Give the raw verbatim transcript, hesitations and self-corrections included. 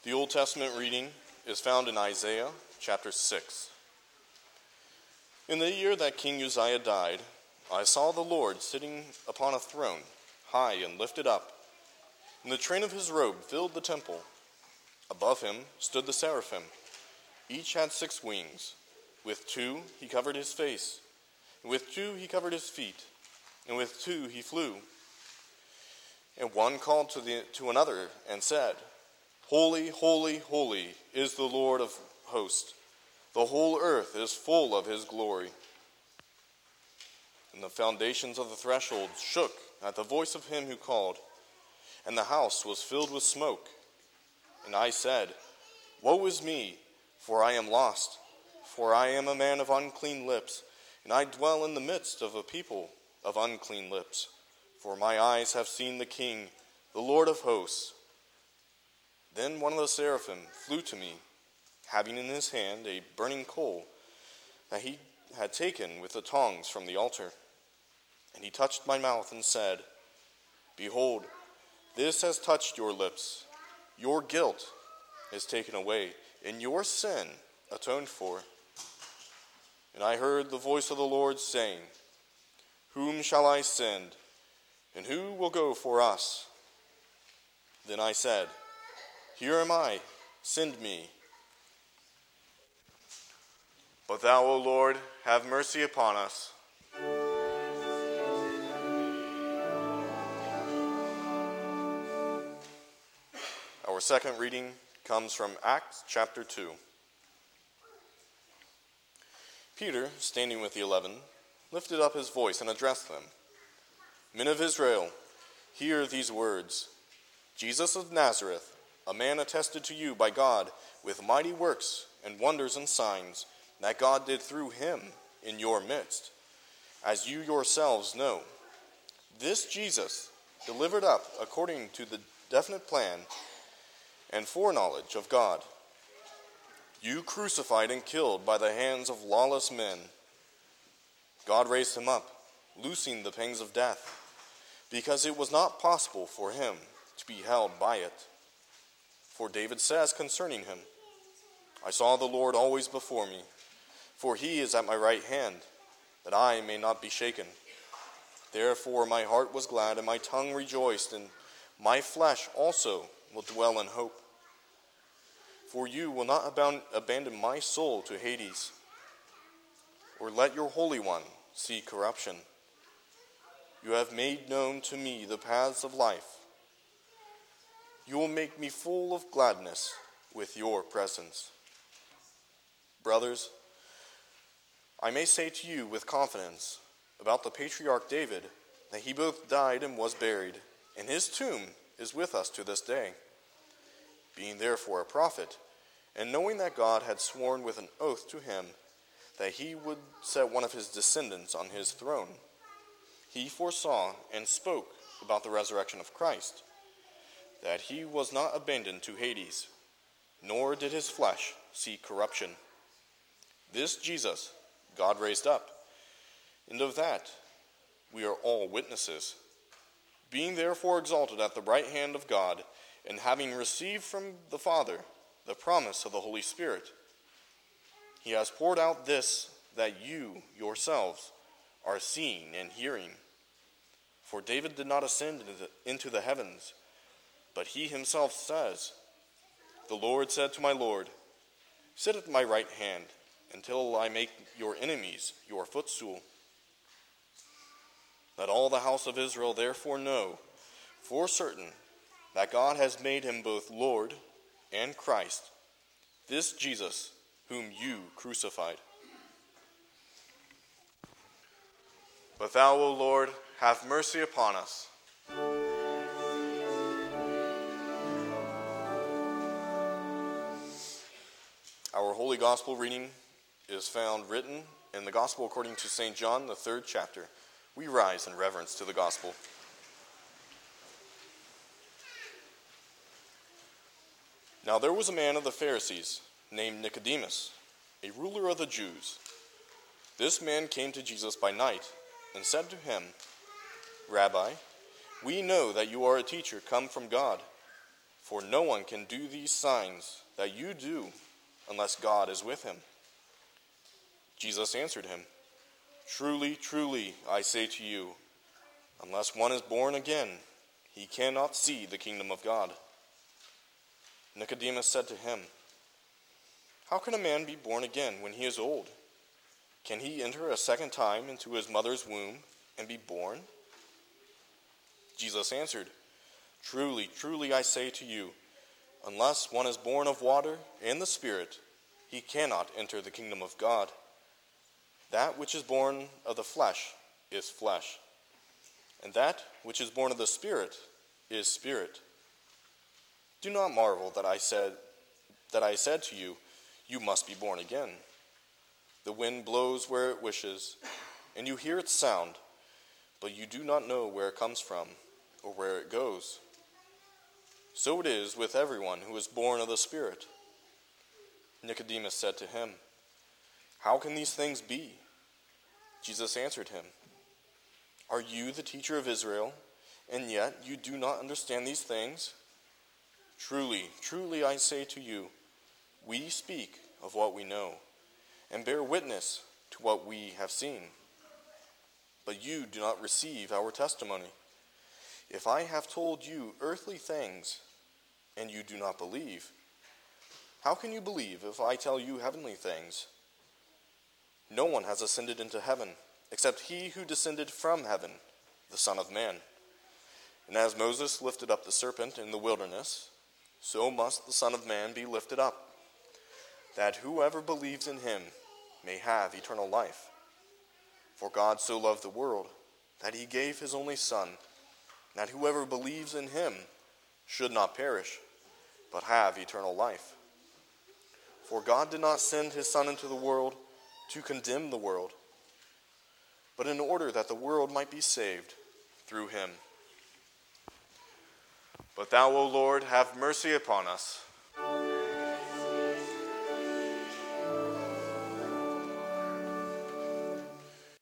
The Old Testament reading is found in Isaiah chapter six. In the year that King Uzziah died, I saw the Lord sitting upon a throne, high and lifted up, and the train of his robe filled the temple. Above him stood the seraphim. Each had six wings. With two he covered his face, and with two he covered his feet, and with two he flew. And one called to, the, to another and said, Holy, holy, holy is the Lord of hosts. The whole earth is full of his glory. And the foundations of the threshold shook at the voice of him who called, and the house was filled with smoke. And I said, Woe is me, for I am lost, for I am a man of unclean lips, and I dwell in the midst of a people of unclean lips. For my eyes have seen the King, the Lord of hosts. Then one of the seraphim flew to me, having in his hand a burning coal that he had taken with the tongs from the altar. And he touched my mouth and said, Behold, this has touched your lips. Your guilt is taken away, and your sin atoned for. And I heard the voice of the Lord saying, Whom shall I send, and who will go for us? Then I said, Here am I, send me. But thou, O Lord, have mercy upon us. Our second reading comes from Acts chapter two. Peter, standing with the eleven, lifted up his voice and addressed them. Men of Israel, hear these words. Jesus of Nazareth, a man attested to you by God with mighty works and wonders and signs that God did through him in your midst, as you yourselves know. This Jesus, delivered up according to the definite plan and foreknowledge of God, you crucified and killed by the hands of lawless men. God raised him up, loosing the pangs of death, because it was not possible for him to be held by it. For David says concerning him, I saw the Lord always before me, for he is at my right hand, that I may not be shaken. Therefore my heart was glad, and my tongue rejoiced, and my flesh also will dwell in hope. For you will not abound, abandon my soul to Hades, or let your Holy One see corruption. You have made known to me the paths of life. You will make me full of gladness with your presence. Brothers, I may say to you with confidence about the patriarch David that he both died and was buried, and his tomb is with us to this day. Being therefore a prophet, and knowing that God had sworn with an oath to him that he would set one of his descendants on his throne, he foresaw and spoke about the resurrection of Christ, that he was not abandoned to Hades, nor did his flesh see corruption. This Jesus God raised up, and of that we are all witnesses. Being therefore exalted at the right hand of God, and having received from the Father the promise of the Holy Spirit, he has poured out this that you yourselves are seeing and hearing. For David did not ascend into the, into the heavens, but he himself says, The Lord said to my Lord, Sit at my right hand until I make your enemies your footstool. Let all the house of Israel therefore know for certain that God has made him both Lord and Christ, this Jesus whom you crucified. But thou, O Lord, have mercy upon us. Our Holy Gospel reading is found written in the Gospel according to Saint John, the third chapter. We rise in reverence to the Gospel. Now there was a man of the Pharisees named Nicodemus, a ruler of the Jews. This man came to Jesus by night and said to him, Rabbi, we know that you are a teacher come from God, For no one can do these signs that you do unless God is with him." Jesus answered him, "Truly, truly, I say to you, unless one is born again, he cannot see the kingdom of God." Nicodemus said to him, "How can a man be born again when he is old? Can he enter a second time into his mother's womb and be born?" Jesus answered, "Truly, truly, I say to you, unless one is born of water and the Spirit, he cannot enter the kingdom of God. That which is born of the flesh is flesh, and that which is born of the Spirit is spirit. Do not marvel that I said that I said to you, you must be born again. The wind blows where it wishes, and you hear its sound, but you do not know where it comes from or where it goes. So it is with everyone who is born of the Spirit." Nicodemus said to him, "How can these things be?" Jesus answered him, "Are you the teacher of Israel, and yet you do not understand these things? Truly, truly, I say to you, we speak of what we know, and bear witness to what we have seen. But you do not receive our testimony. If I have told you earthly things, and you do not believe, how can you believe if I tell you heavenly things? No one has ascended into heaven, except he who descended from heaven, the Son of Man. And as Moses lifted up the serpent in the wilderness, so must the Son of Man be lifted up, that whoever believes in him may have eternal life. For God so loved the world, that he gave his only Son, that whoever believes in him should not perish, but have eternal life. For God did not send his Son into the world to condemn the world, but in order that the world might be saved through him. But thou, O Lord, have mercy upon us.